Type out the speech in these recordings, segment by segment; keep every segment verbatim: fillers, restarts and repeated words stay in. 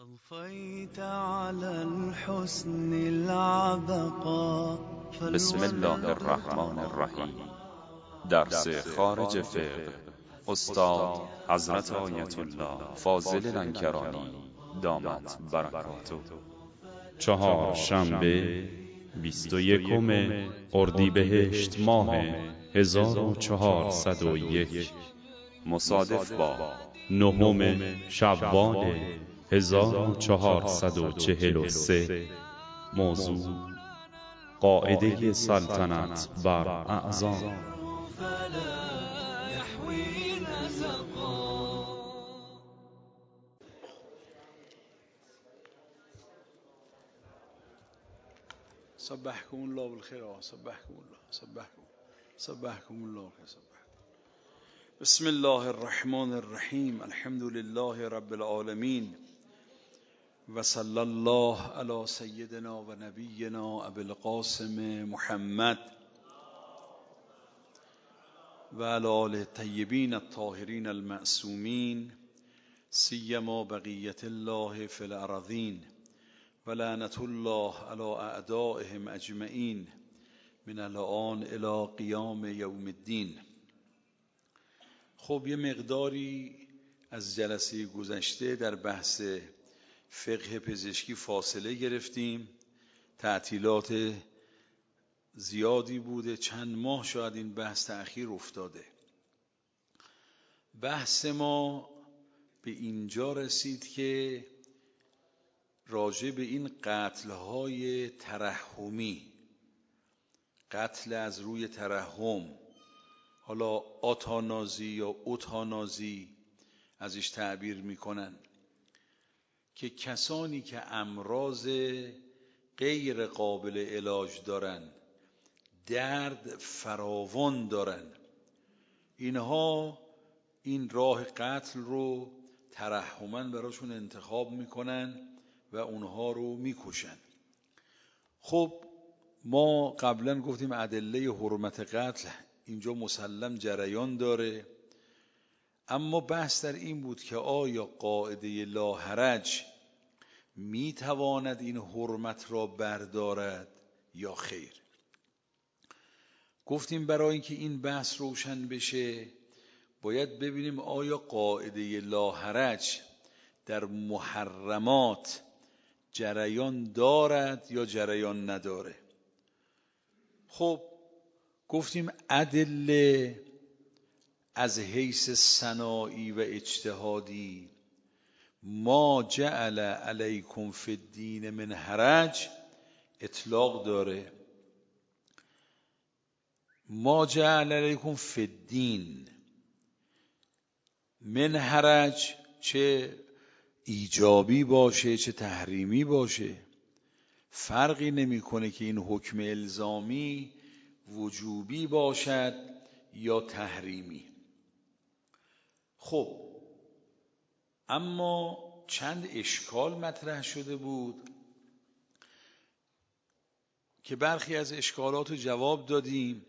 أضفيت على الحسن العبقى. بسم الله الرحمن الرحیم. درس خارج فقه استاد حضرت آیت الله فاضل لنکرانی دامت برکاته. چهار شنبه بیست و یکم اردیبهشت ماه هزار و چهارصد و یک مصادف با نهم شوال هزار و چهارصد و چهل و سه. موضوع قاعده سلطنت بر اعظام. صبحكم الله بالخير. صبحكم الله صبحكم صبحكم الله صبح. بسم الله الرحمن الرحیم. الحمد لله رب العالمین و صلی الله علی سیدنا و نبینا ابی القاسم محمد و علی آله الطیبین الطاهرین المعصومین سیما بقیت الله فی الارضین و لعنت الله علی اعدائهم اجمعین من الان الی قیام یوم الدین. خب یه مقداری از جلسه گذشته در بحث فقه پزشکی فاصله گرفتیم. تعطیلات زیادی بوده، چند ماه شاید این بحث تأخیر افتاده. بحث ما به اینجا رسید که راجع به این قتل‌های ترحمی، قتل از روی ترحم، حالا آتانازی یا اوتانازی ازش تعبیر میکنن، که کسانی که امراض غیر قابل علاج دارن، درد فراوان دارن، اینها این راه قتل رو ترحماً براشون انتخاب میکنن و اونها رو میکشن. خب ما قبلا گفتیم ادله حرمت قتل اینجا مسلم جریان داره، اما بحث در این بود که آیا قاعده لا حرج میتواند این حرمت را بردارد یا خیر. گفتیم برای اینکه این بحث روشن بشه باید ببینیم آیا قاعده لا حرج در محرمات جریان دارد یا جریان نداره. خب گفتیم ادله از حیث صناعی و اجتهادی ما جعل علیکم فی الدین من حرج اطلاق داره. ما جعل علیکم فی الدین من حرج، چه ایجابی باشه چه تحریمی باشه، فرقی نمیکنه که این حکم الزامی وجوبی باشد یا تحریمی. خب اما چند اشکال مطرح شده بود که برخی از اشکالات رو جواب دادیم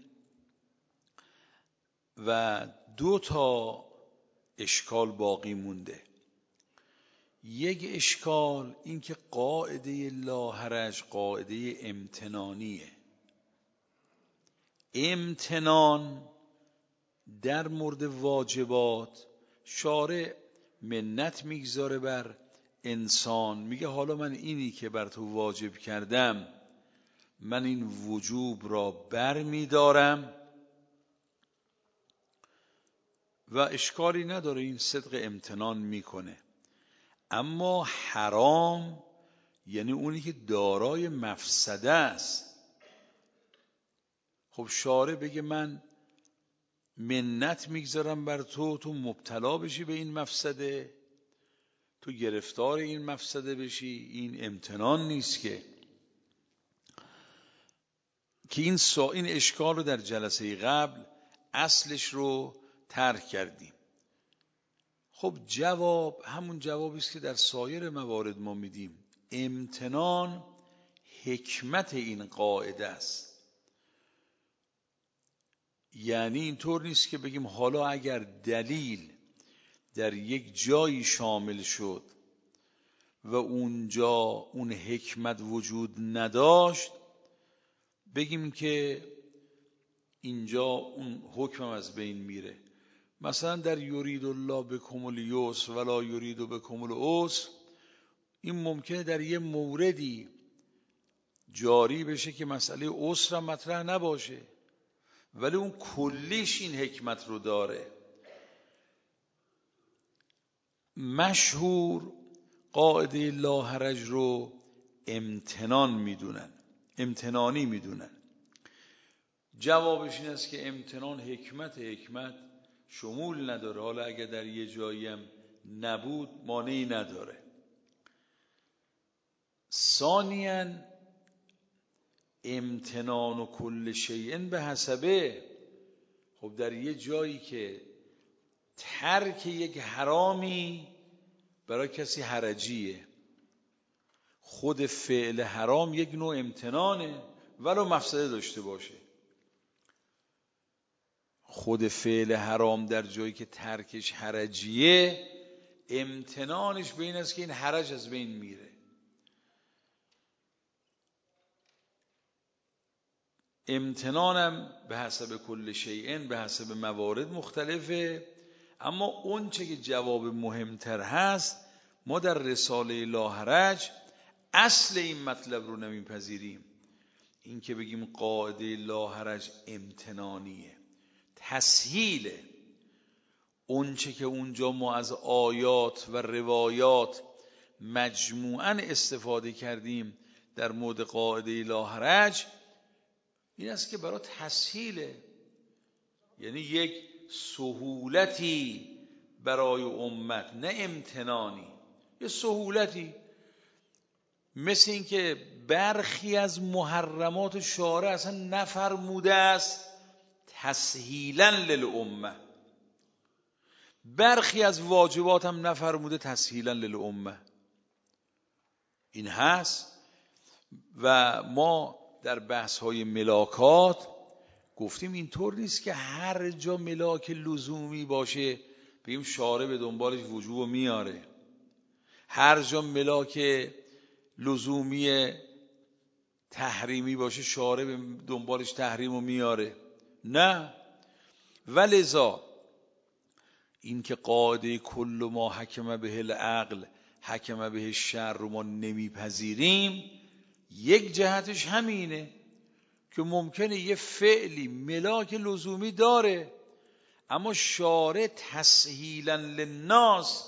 و دو تا اشکال باقی مونده. یک اشکال این که قاعده لا حرج قاعده امتنانیه. امتنان در مورد واجبات شارع منت میگذاره بر انسان، میگه حالا من اینی که بر تو واجب کردم من این وجوب را بر میدارم و اشکالی نداره، این صدق امتنان میکنه. اما حرام یعنی اونی که دارای مفسده است. خب شارع بگه من منت میگذارم بر تو، تو مبتلا بشی به این مفسده، تو گرفتار این مفسده بشی، این امتنان نیست که که این سا این اشکال رو در جلسه قبل اصلش رو ترک کردیم. خب جواب همون جوابی است که در سایر موارد ما میدیم. امتنان حکمت این قاعده است. یعنی اینطور نیست که بگیم حالا اگر دلیل در یک جایی شامل شد و اونجا اون حکمت وجود نداشت، بگیم که اینجا اون حکمم از بین میره. مثلا در یرید الله بکم الیسر ولا یرید بکم العسر، این ممکنه در یه موردی جاری بشه که مسئله عسر هم مطرح نباشه، ولی اون کلیش این حکمت رو داره. مشهور قاعده لا حرج رو امتنان میدونن، امتنانی میدونن. جوابش این است که امتنان حکمت حکمت شمول نداره، حالا اگر در یه جایی هم نبود مانعی نداره. ثانیاً امتنان و کل شیء به حسبه، خب در یه جایی که ترک یک حرامی برای کسی حرجیه، خود فعل حرام یک نوع امتنانه ولو مفسده داشته باشه. خود فعل حرام در جایی که ترکش حرجیه، امتنانش به این است که این حرج از بین میره. امتنانم به حسب کل شیء به حسب موارد مختلفه. اما اون چه که جواب مهمتر هست، ما در رساله لا حرج اصل این مطلب رو نمیپذیریم. این که بگیم قاعده لا حرج امتنانیه، تسهیله. اون چه که اونجا ما از آیات و روایات مجموعاً استفاده کردیم در مورد قاعده لا حرج، این است که برای تسهیله، یعنی یک سهولتی برای امت، نه امتنانی، یه سهولتی. مثل این که برخی از محرمات شارع اصلا نفرموده است تسهیلا للامه، برخی از واجبات هم نفرموده تسهیلا للامه. این هست. و ما در بحث های ملاکات گفتیم اینطور نیست که هر جا ملاک لزومی باشه بگیم شارع به دنبالش وجوب میاره، هر جا ملاک لزومی تحریمی باشه شارع به دنبالش تحریم میاره. نه. ولذا این که قاعده کل ما حکم به العقل حکم به الشرع رو ما نمیپذیریم، یک جهتش همینه که ممکنه یه فعلی ملاک لزومی داره اما شارع تسهیلا للناس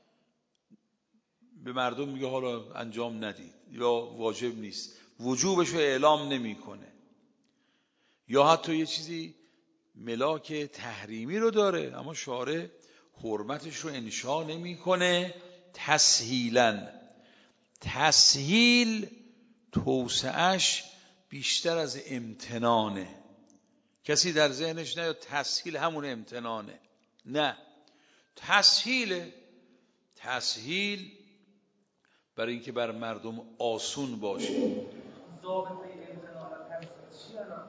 به مردم میگه حالا انجام ندید یا واجب نیست، وجوبش رو اعلام نمیکنه. یا حتی یه چیزی ملاک تحریمی رو داره اما شارع حرمتش رو انشا نمیکنه تسهیلا. تسهیل توسعش بیشتر از امتنانه. کسی در ذهنش نه تسهیل همون امتنانه، نه، تسهیل تسهیل برای اینکه بر مردم آسون باشه. ضابطه امتنان و تسهیل چی الان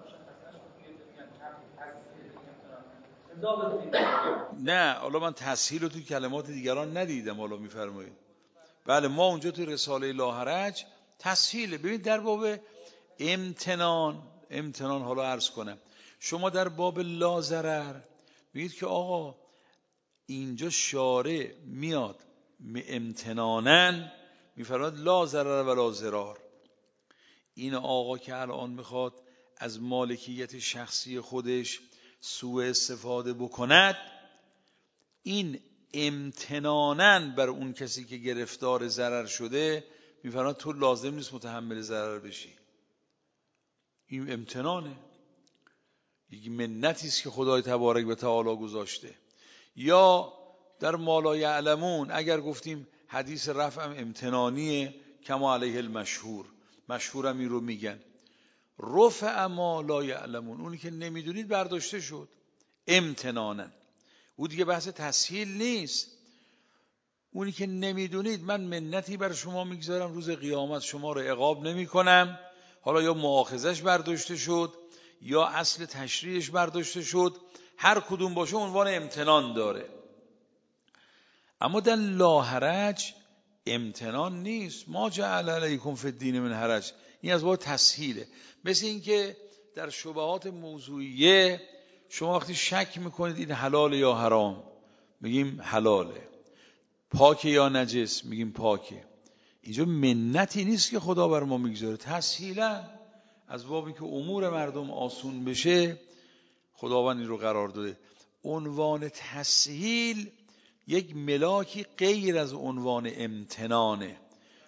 مشخص؟ نه حالا من تسهیل رو توی کلمات دیگران ندیدم، حالا میفرمایید. بله ما اونجا توی رساله لا حرج تسهیله. ببین در باب امتنان امتنان حالا عرض کنم، شما در باب لا ضرر ببینید که آقا اینجا شارع میاد امتنانن میفرماید لا ضرر ولا ضرار. این آقا که الان میخواد از مالکیت شخصی خودش سوء استفاده بکند، این امتنانن بر اون کسی که گرفتار ضرر شده میفرماید تو لازم نیست متحمل ضرر بشی. این امتنانه، یک منتی است که خدای تبارک و تعالی گذاشته. یا در ما لا یعلمون اگر گفتیم حدیث رفع هم امتنانیه کما علیه المشهور، مشهورم این رو میگن رفع ما لا یعلمون، اونی که نمیدونید برداشته شد امتنانن. او دیگه بحث تسهیل نیست. اونی که نمیدونید من منتی بر شما میگذارم روز قیامت شما رو عقاب نمی کنم، حالا یا مؤاخذش برداشته شد یا اصل تشریعش برداشته شد، هر کدوم باشه عنوان امتنان داره. اما در لا حرج امتنان نیست. ما جعل علیکم فی الدین من حرج، این از باب تسهیله. مثل این که در شبهات موضوعیه شما وقتی شک میکنید این حلال یا حرام، میگیم حلاله. پاکه یا نجس، میگیم پاکه. اینجا منتی نیست که خدا بر ما میگذاره، تسهیلا از بابی که امور مردم آسون بشه خداوند این رو قرار داده. عنوان تسهیل یک ملاکی غیر از عنوان امتنانه.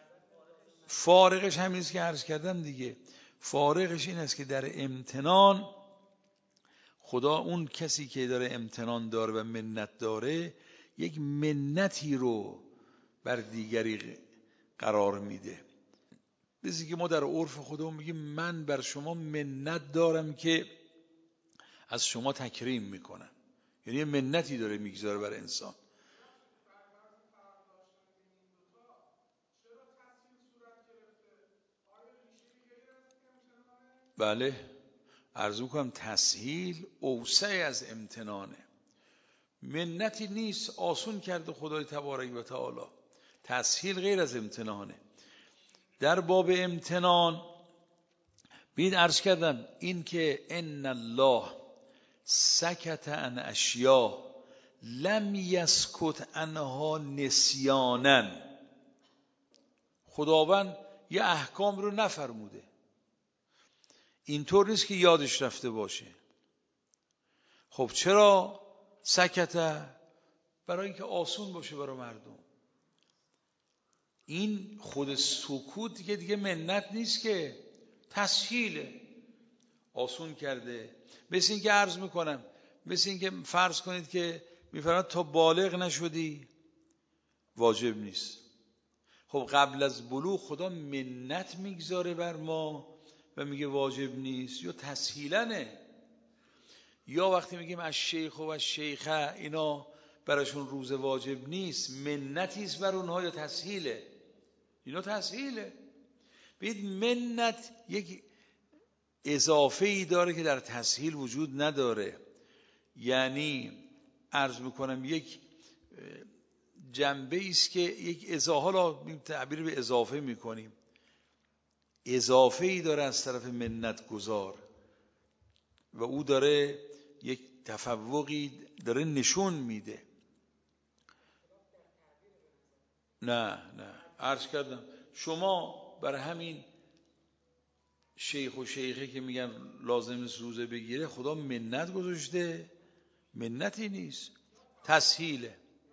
فارقش همین است که عرض کردم دیگه. فارقش این است که در امتنان خدا اون کسی که داره امتنان داره و منت داره یک منتی رو بر دیگری قرار میده. بسی که ما در عرف خودمون میگیم من بر شما منت دارم که از شما تکریم میکنم، یعنی منتی داره میگذاره بر انسان. بله عرض میکنم تسهیل اوسع از امتنانه. منتی نیست، آسون کرده خدای تبارک و تعالی. تسهیل غیر از امتنانه. در باب امتنان بید عرض کردم این که ان الله سکت عن اشیاء لم یسکت عنها نسیانا. خداوند یه احکام رو نفرموده، اینطور نیست که یادش رفته باشه. خب چرا سکت؟ برای اینکه آسون باشه برای مردم. این خود سکوت دیگه دیگه منت نیست که تسهیله، آسون کرده. مثل این که عرض میکنم، مثل این که فرض کنید که میفرماد تا بالغ نشدی واجب نیست. خب قبل از بلوغ خدا منت میگذاره بر ما و میگه واجب نیست، یا تسهیلنه. یا وقتی میگیم از شیخ و از شیخه اینا براشون روز واجب نیست، منتیست بر اونها یا تسهیله؟ اینا تسهیله. ببینید منت یک اضافه ای داره که در تسهیل وجود نداره. یعنی عرض میکنم یک جنبه است که یک اضافه، حالا تعبیر به اضافه میکنیم، اضافه ای داره از طرف منت گذار و او داره یک تفوقی داره نشون میده. نه نه عرض کردم شما برای همین شیخ و شیخه که میگن لازم نیست روزه بگیره، خدا منت گذاشته؟ منتی نیست، تسهیله.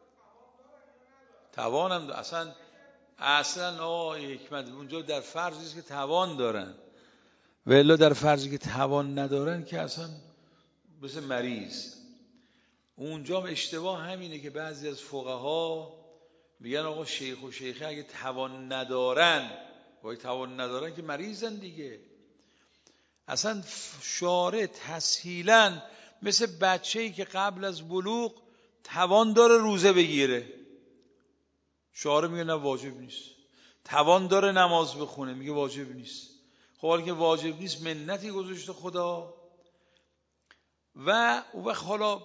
توانم داره. اصلا اصلا آقای حکمت اونجا در فرضی است که توان دارن، و الا در فرضی که توان ندارن که اصلا مثل مریض. اونجا هم اشتباه همینه که بعضی از فقها میگن آقا شیخ و شیخه اگه توان ندارن، وای توان ندارن که مریضن دیگه. اصلا شارع تسهیلن مثل بچه‌ای که قبل از بلوغ توان داره روزه بگیره، شارع میگه نه واجب نیست. توان داره نماز بخونه، میگه واجب نیست. خب حالا که واجب نیست منتی گذاشته خدا. و اون وقت حالا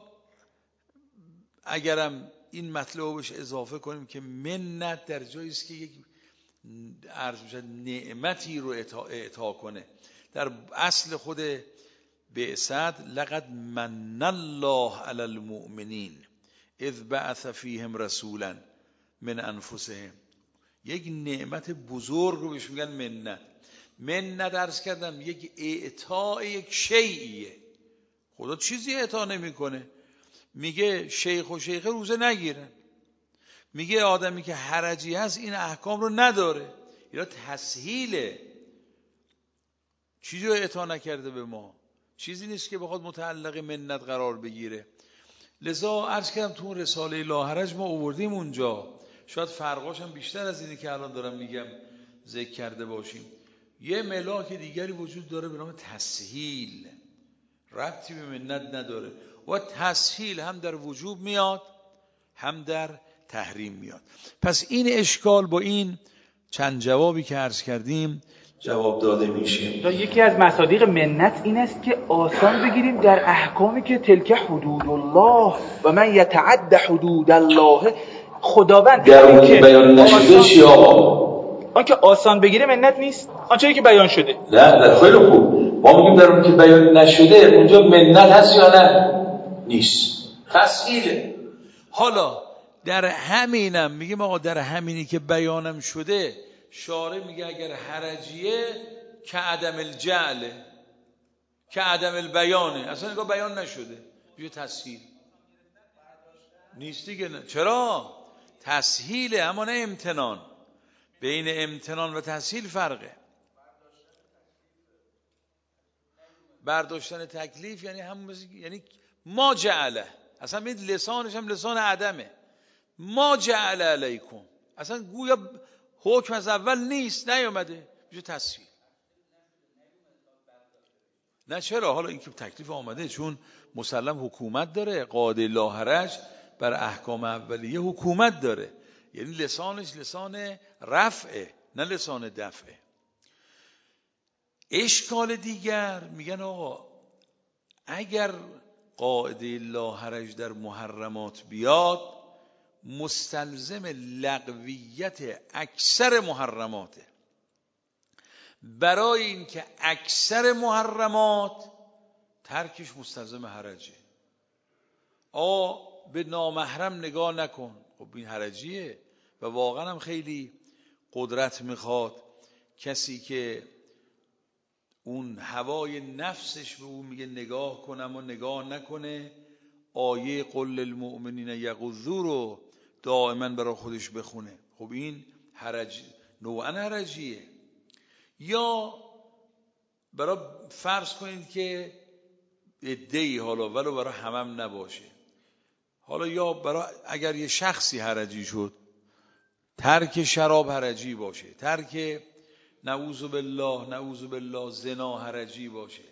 اگرم این مطلب بهش اضافه کنیم که منت در جایی است که یک عرض میشه نعمتی رو اعطا, اعطا کنه. در اصل خود بعثت لقد من الله علی المؤمنین اذ بعث فیهم رسولا من انفسهم. یک نعمت بزرگ رو بهش میگن منت. منت عرض کردم یک اعطاء یک شیئیه. خدا چیزی اعطا نمیکنه. میگه شیخ و شیخه روزه نگیرن، میگه آدمی که حرجی هست این احکام رو نداره، یا تسهیله، چیزی رو اعطا نکرده به ما، چیزی نیست که بخواد متعلق منت قرار بگیره. لذا عرض کردم تو اون رساله لاحرج ما آوردیم اونجا، شاید فرقاش هم بیشتر از اینی که الان دارم میگم ذکر کرده باشیم. یه ملاک دیگری وجود داره به نام تسهیل، ربطی به منت نداره و تسهیل هم در وجوب میاد هم در تحریم میاد. پس این اشکال با این چند جوابی که عرض کردیم جواب داده میشه. یکی از مصادیق منت این است که آسان بگیریم در احکامی که تلک حدود الله و من یتعد حدود الله خداوند در اون که بیان نشده آسان... چی آقا؟ آنکه آسان بگیره منت نیست، آنچه که بیان شده. نه نه خیلی خوب، ما میگیم در اون که بیان نشده اونجا منت هست یا نه؟ نیست، تسهیله. حالا در همینم میگیم آقا در همینی که بیانم شده شارع میگه اگر حرجیه که عدم الجعله که عدم البیانه، اصلا نگاه بیان نشده میگه تسهیل نیست دیگه. نه چرا؟ تسهیله اما نه امتنان. بین امتنان و تسهیل فرقه. برداشتن تکلیف یعنی هم یعنی ما جعله، اصلا ببین لسانش هم لسان عدمه. ما جعل علیکم، اصلا گویا حکم از اول نیست، نیومده، میشه تسهیل. نه چرا؟ حالا این که تکلیف آمده چون مسلم حکومت داره، قاعده لا حرج بر احکام اولیه حکومت داره، یعنی لسانش لسان رفعه نه لسان دفعه. اشکال دیگر میگن آقا اگر قاعده لا حرج در محرمات بیاد مستلزم لغویت اکثر محرماته. برای اینکه اکثر محرمات ترکش مستلزم حرجه. آقا به نامحرم نگاه نکن، خب این حرجیه و واقعا هم خیلی قدرت میخواد کسی که اون هوای نفسش به اون میگه نگاه کنم و نگاه نکنه، آیه قل للمؤمنین یغضوا رو دائما برای خودش بخونه. خب این حرج نوعا حرجیه. یا برای فرض کنید که عده‌ای حالا ولو برای همم نباشه، حالا یا برای اگر یه شخصی حرجی شد، ترک شراب حرجی باشه، ترک نعوذ بالله نعوذ بالله زنا حرجی باشه.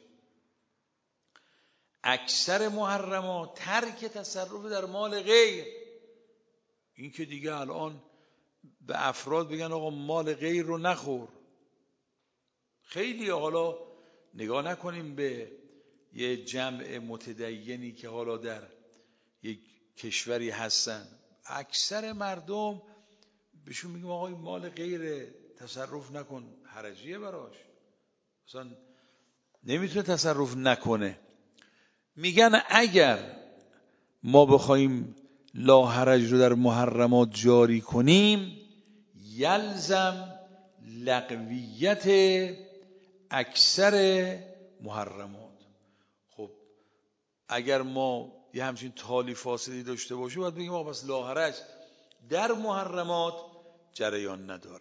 اکثر محرمات ترک تصرف در مال غیر. این که دیگه الان به افراد بگن آقا مال غیر رو نخور. خیلی حالا نگاه نکنیم به یه جمع متدینی که حالا در یک کشوری هستن، اکثر مردم بهشون میگم آقا این مال غیر تصرف نکن، حرجیه براش، اصلا نمیتونه تصرف نکنه. میگن اگر ما بخوایم لا حرج رو در محرمات جاری کنیم یلزم لغویت اکثر محرمات. خب اگر ما یه همچین تالی فاصلی داشته باشیم باید بگیم آقا بس لا حرج در محرمات جریان نداره.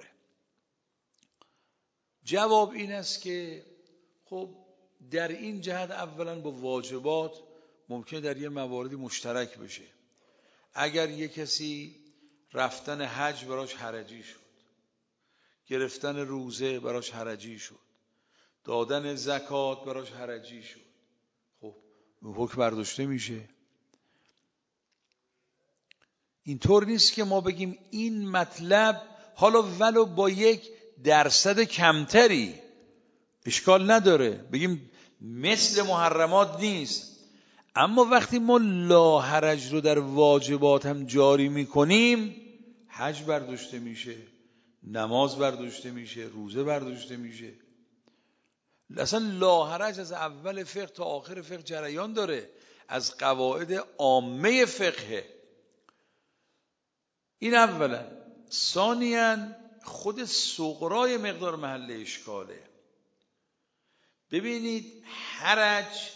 جواب این است که خب در این جهت اولا با واجبات ممکنه در یه مواردی مشترک بشه. اگر یه کسی رفتن حج براش حرجی شد، گرفتن روزه براش حرجی شد، دادن زکات براش حرجی شد، خب حکم برداشته میشه. اینطور نیست که ما بگیم این مطلب حالا ولو با یک درصد کمتری اشکال نداره، بگیم مثل محرمات نیست، اما وقتی ما لا حرج رو در واجبات هم جاری میکنیم حج برداشته میشه، نماز برداشته میشه، روزه برداشته میشه. اصلا لا حرج از اول فقه تا آخر فقه جریان داره، از قواعد عامه فقه. این اولا. ثانیاً خود صغرای مقدار محل اشکاله. ببینید حرج،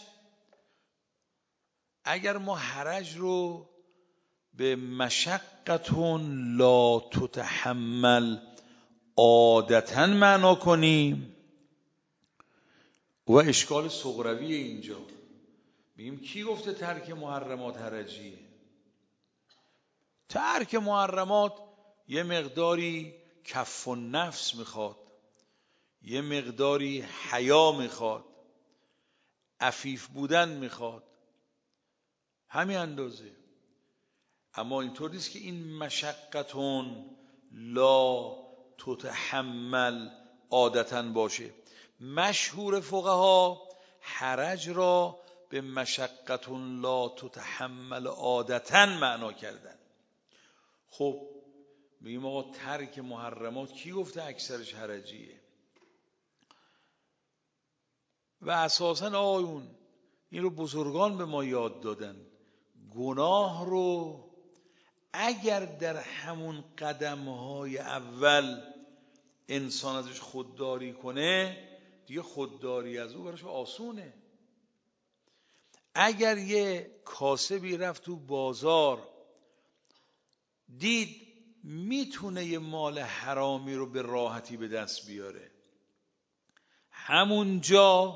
اگر ما حرج رو به مشقتون لا تتحمل عادتاً معنا کنیم و اشکال صغروی اینجا میگیم کی گفته ترک محرمات حرجیه؟ ترک محرمات یه مقداری کف النفس میخواد، یه مقداری حیا میخواد، عفیف بودن میخواد، همین اندازه. اما اینطور نیست که این مشقتون لا تتحمل عادتاً باشه. مشهور فقها حرج را به مشقتون لا تتحمل عادتاً معنا کردن. خب میگیم آقا ترک محرمات کی گفته اکثرش حرجیه؟ و اساساً آقایون این رو بزرگان به ما یاد دادن، گناه رو اگر در همون قدم‌های اول انسان ازش خودداری کنه دیگه خودداری از او براش آسونه. اگر یه کاسبی رفت تو بازار دید میتونه یه مال حرامی رو به راحتی به دست بیاره، همونجا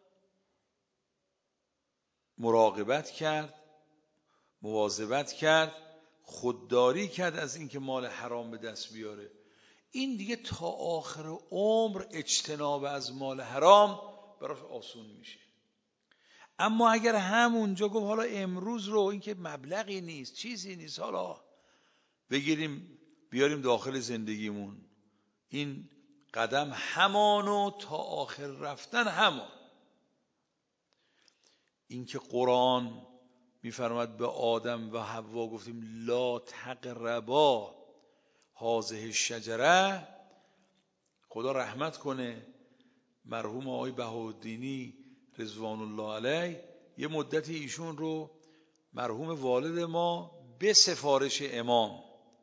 مراقبت کرد، مواظبت کرد، خودداری کرد از اینکه مال حرام به دست بیاره، این دیگه تا آخر عمر اجتناب از مال حرام براش آسون میشه. اما اگر همونجا گفت حالا امروز رو این که مبلغی نیست چیزی نیست حالا بگیریم بیاریم داخل زندگیمون، این قدم همانو تا آخر رفتن همان. این که قرآن میفرماد به آدم و حوا گفتیم لا تقربا هذه الشجره، خدا رحمت کنه مرحوم آقای بهاءالدینی رضوان الله علیه، یه مدتی ایشون رو مرحوم والد ما به سفارش امام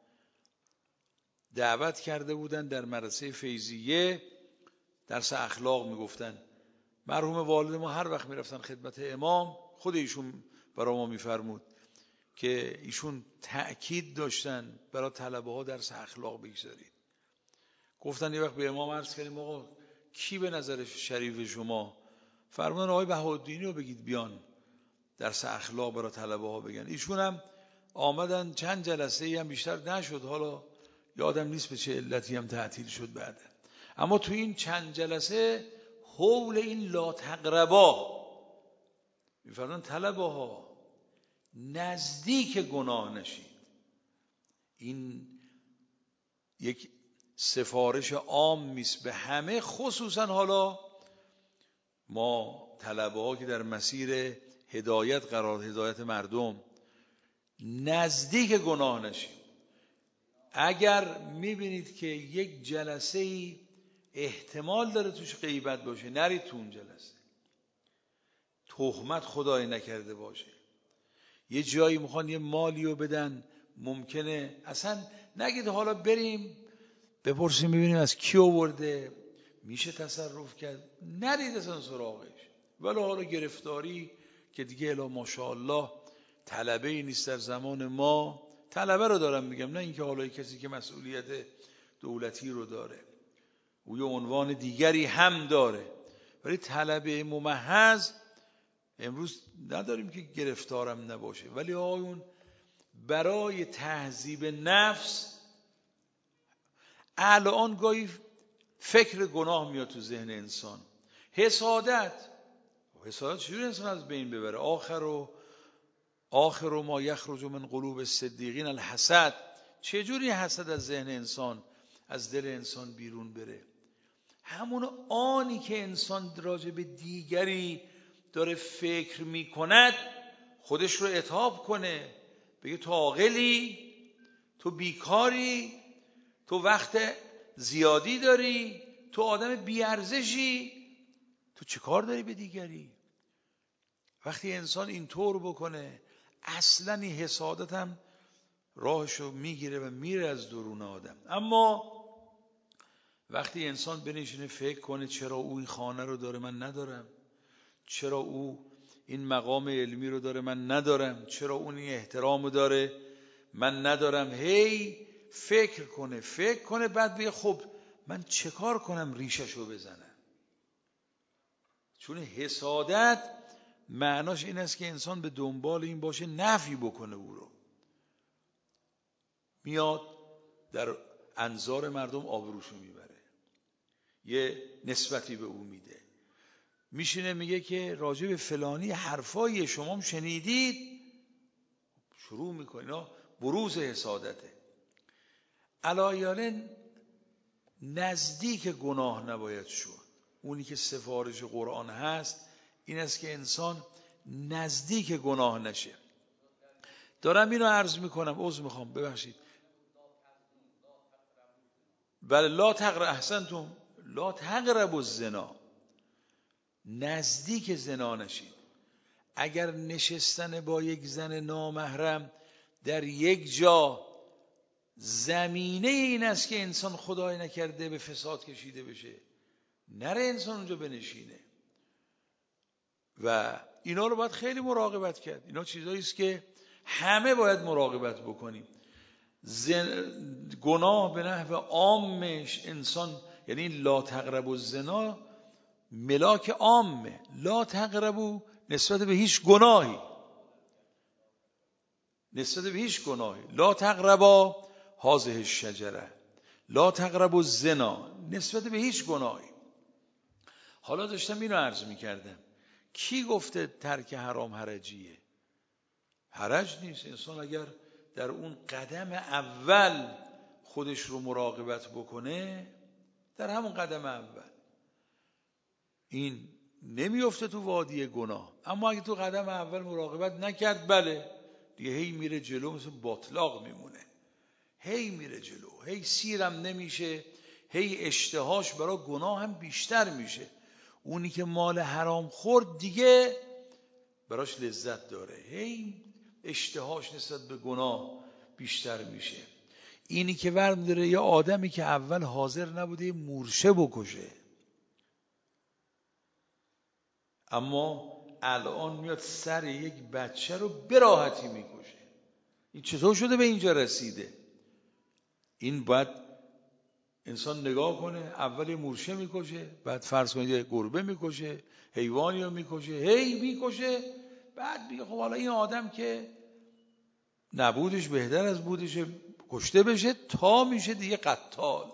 دعوت کرده بودن در مدرسه فیضیه، درس اخلاق میگفتن. مرحوم والد ما هر وقت میرفتن خدمت امام خود ایشون برای ما میفرمود که ایشون تأکید داشتن برای طلبه ها درس اخلاق بگذارید. گفتن یه وقت به امام عرض کردیم آقا کی به نظر شریف شما؟ فرمودن آقای بهاءالدینی رو بگید بیان درس اخلاق برای طلبه ها بگن. ایشون هم آمدن، چند جلسه ای هم بیشتر نشد، حالا یادم نیست به چه علتی هم تعطیل شد بعد. اما تو این چند جلسه حول این لا تقربا میفرمودن طلبه ها نزدیک گناه نشید. این یک سفارش عام میست به همه، خصوصا حالا ما طلبه ها که در مسیر هدایت قرار، هدایت مردم، نزدیک گناه نشید. اگر میبینید که یک جلسه ای احتمال داره توش غیبت باشه نرید تو اون جلسه، تهمت خدای نکرده باشه، یه جایی میخوان یه مالی رو بدن ممکنه اصلا نگید حالا بریم بپرسیم ببینیم از کی آورده میشه تصرف کرد، نرید اصلا سراغش. ولی حالا گرفتاری که دیگه الا ماشاءالله طلبه ای نیست در زمان ما، طلبه رو دارم میگم نه اینکه حالا کسی که مسئولیت دولتی رو داره او یه عنوان دیگری هم داره، ولی طلبه ممحض امروز نداریم که گرفتارم نباشه. ولی آقایون برای تهذیب نفس الان گاهی فکر گناه میاد تو ذهن انسان، حسادت حسادت چجوری انسان از بین ببره؟ آخر و آخر و ما یخرج من قلوب الصدیقین الحسد، چجوری حسد از ذهن انسان از دل انسان بیرون بره؟ همون آنی که انسان راجع به دیگری داره فکر میکند خودش رو عتاب کنه، بگه تو عاقلی، تو بیکاری، تو وقت زیادی داری، تو آدم بیارزشی، تو چه کار داری به دیگری؟ وقتی انسان اینطور بکنه اصلا این حسادت هم راهشو میگیره و میره از درون آدم. اما وقتی انسان بنشینه فکر کنه چرا او این خانه رو داره من ندارم، چرا او این مقام علمی رو داره من ندارم، چرا اون این احترام رو داره من ندارم، هی فکر کنه فکر کنه بعد بگه خب من چه کار کنم ریششو بزنم. چون حسادت معناش این است که انسان به دنبال این باشه نفی بکنه او رو، میاد در انظار مردم آبروشو میبره، یه نسبتی به او میده، میشینه میگه که راجع به فلانی حرفای شما هم شنیدید، شروع میکنه. اینا بروز حسادته. علایالن نزدیک گناه نباید شد. اونی که سفارش قرآن هست این است که انسان نزدیک گناه نشه. دارم اینو عرض میکنم، عذر میخوام ببخشید، بله لا تقرب، احسنتم، لا تقربوا الزنا، نزدیک زنا نشید. اگر نشستن با یک زن نامحرم در یک جا زمینه این است که انسان خدای نکرده به فساد کشیده بشه، نره انسان اونجا بنشینه. و اینا رو باید خیلی مراقبت کرد. اینا چیزایی است که همه باید مراقبت بکنیم. زن... گناه به نحو عامش انسان، یعنی لا تقربوا الزنا ملاک عامه، لا تقربوا نسبت به هیچ گناهی، نسبت به هیچ گناهی، لا تقربا هذه الشجره، لا تقربوا الزنا نسبت به هیچ گناهی. حالا داشتم اینو عرض میکردم، کی گفته ترک حرام حرجیه؟ حرج نیست. انسان اگر در اون قدم اول خودش رو مراقبت بکنه، در همون قدم اول این نمیفته تو وادی گناه. اما اگه تو قدم اول مراقبت نکرد، بله دیگه هی میره جلو، مثل باطلاق میمونه، هی میره جلو، هی سیرم نمیشه، هی اشتهاش برای گناه هم بیشتر میشه. اونی که مال حرام خورد دیگه براش لذت داره، هی اشتهاش نسبت به گناه بیشتر میشه. اینی که ورم داره یه آدمی که اول حاضر نبوده یه مورچه بکشه، اما الان میاد سر یک بچه رو به راحتی میکشه. این چطور شده به اینجا رسیده؟ این باید انسان نگاه کنه، اول یه مورچه میکشه، بعد فرض کنید یه گربه میکشه، حیوانی رو میکشه، هی میکشه، بعد میگه خب حالا این آدم که نبودش بهتر از بودش کشته بشه، تا میشه دیگه قتال.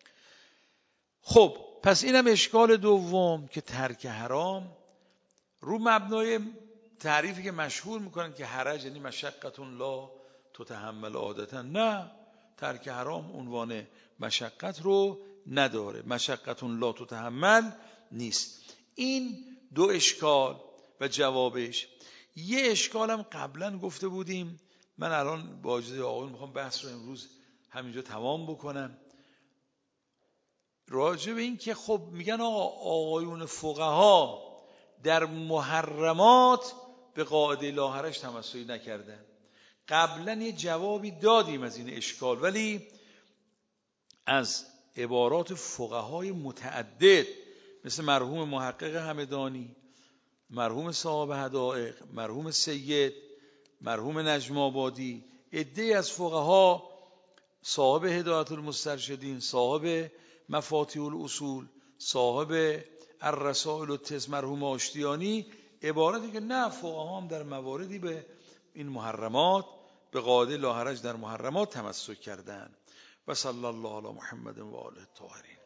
خب پس اینم اشکال دوم که ترک حرام رو مبنای تعریفی که مشهور میکنن که حرج یعنی مشقت لا تتحمل عادتا. نه، ترک حرام عنوان مشقت رو نداره، مشقت لا تتحمل نیست. این دو اشکال و جوابش. یه اشکالم قبلا گفته بودیم، من الان با اجازه آقایون میخوام بحث رو امروز همینجا تمام بکنم، راجع به این که خب میگن آقا آقایون فقها در محرمات به قاعده لا حرج تمسک نکردن. قبلا یه جوابی دادیم از این اشکال، ولی از عبارات فقهای متعدد مثل مرحوم محقق همدانی، مرحوم صاحب حدائق، مرحوم سید، مرحوم نجم آبادی، عده‌ای از فقها، صاحب هدایت المسترشدین، صاحب مفاتیح الاصول، صاحب الرسائل التس مرحوم آشتیانی، عبارتی که نه فقها هم در مواردی به این محرمات به قاعده لا حرج در محرمات تمسک کردن. و صلی الله علی محمد و آله الطاهرین.